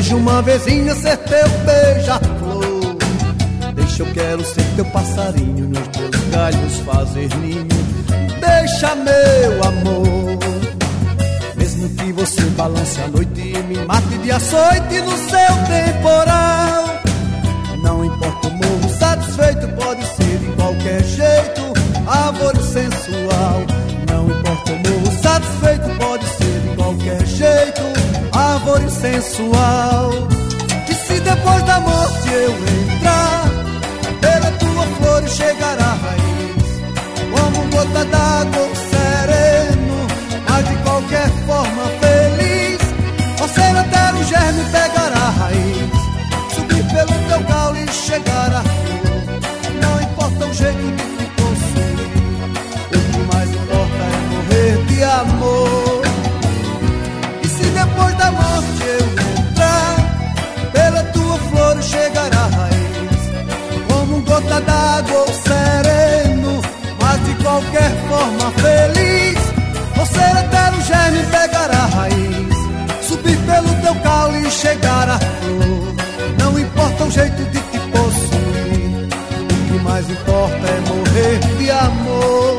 seja uma vezinha ser teu beija-flor. Deixa, eu quero ser teu passarinho, nos teus galhos fazer ninho. Deixa, meu amor, mesmo que você balance a noite e me mate de açoite no seu temporal. Não importa o morro, satisfeito pode ser de qualquer jeito, árvore sensual. Não importa o morro, satisfeito pode ser de qualquer jeito, árvore sensual. E se depois da morte eu entrar pela tua flor e chegar à raiz, como gota d'água sereno, mas de qualquer forma feliz, você até no germe pegar a raiz, subir pelo teu caule e chegar à flor. Não importa o jeito de te possuir, o que mais importa é morrer de amor. E se depois da morte eu entrar pela tua flor e chegar à raiz, como gota d'água ou sereno, mas de qualquer forma feliz, você até no germe pegar a raiz, subir pelo teu caule e chegar à flor. Não importa o jeito de te possuir, o que mais importa é morrer de amor.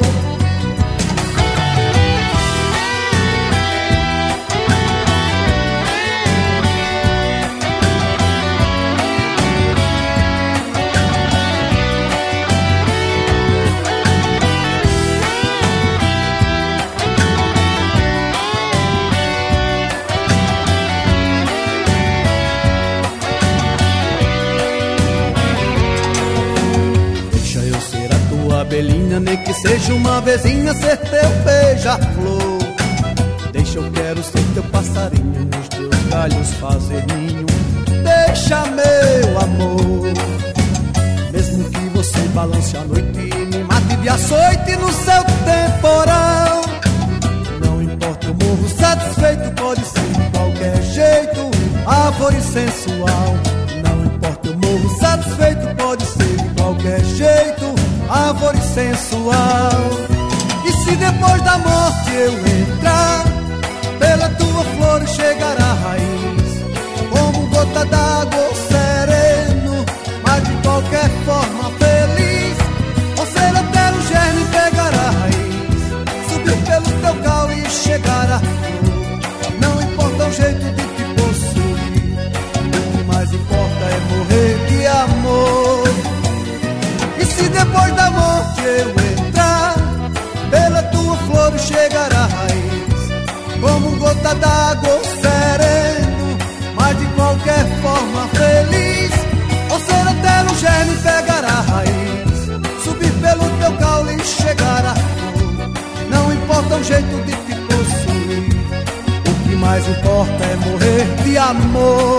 Abelhinha, nem que seja uma vezinha ser teu beija-flor. Deixa, eu quero ser teu passarinho, nos teus galhos fazer ninho. Deixa, meu amor, mesmo que você balance a noite e me mate de açoite no seu temporal. Não importa o morro, satisfeito pode ser de qualquer jeito, árvore sensual. Não importa o morro, satisfeito pode ser de qualquer jeito, árvore sensual. E se depois da morte eu entrar pela tua flor e chegar à raiz, como gota d'água ou sereno, mas de qualquer forma feliz, você até no germe pegar a raiz, subir pelo teu caule e chegar à flor. Não importa o jeito de te possuir, o que mais importa é morrer de amor. E se depois da morte eu entrar pela tua flor e chegar à raiz, como gota d'água ou sereno, mas de qualquer forma feliz, você até no germe pegar a raiz, subir pelo teu caule e chegar à flor. Não importa o jeito de te possuir, o que mais importa é morrer de amor.